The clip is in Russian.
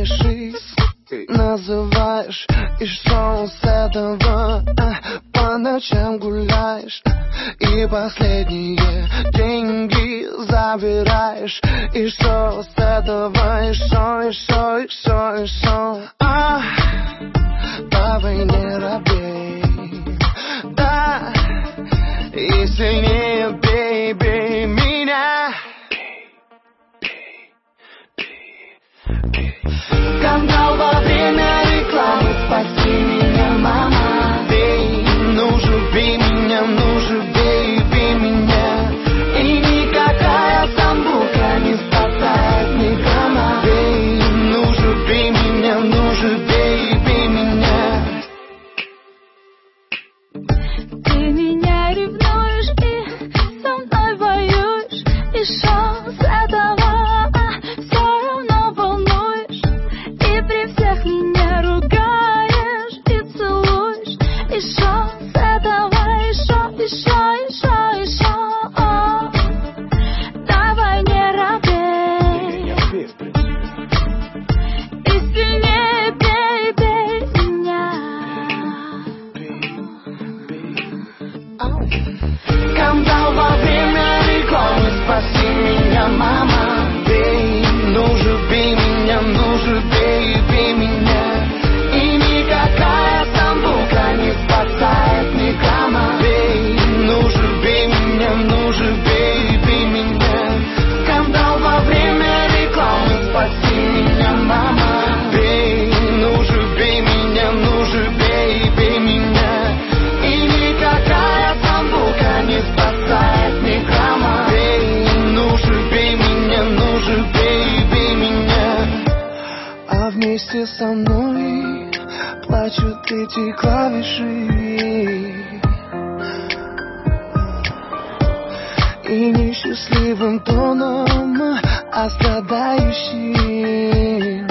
улыбаешься, называешь, и что с этого? По ночам гуляешь, и последние деньги забираешь, и что с этого? И что? Давай не робей, да, и сильнее бей меня. Скандал во время рекламы, спаси меня, мама. Бей, ну же бей меня, ну же бей меня. И никакая самбука не спасает никого. Бей, ну же бей меня, ну же бей меня. Ты меня ревнуешь и со мной воюешь, и что с этого? Скандал во время рекламы, спаси меня, мама. Бей, ну же бей меня, ну же бей меня. И никакая самбука не спасает никого. Бей, ну же бей меня, ну же бей меня. Скандал во время рекламы, спаси меня, мама. Бей, ну же бей меня, ну же бей меня. И никакая самбука не спасает никого. Бей, ну же бей меня, ну же бей меня. А вместе со мной плачут эти клавиши, и несчастливым тоном, а страдающим.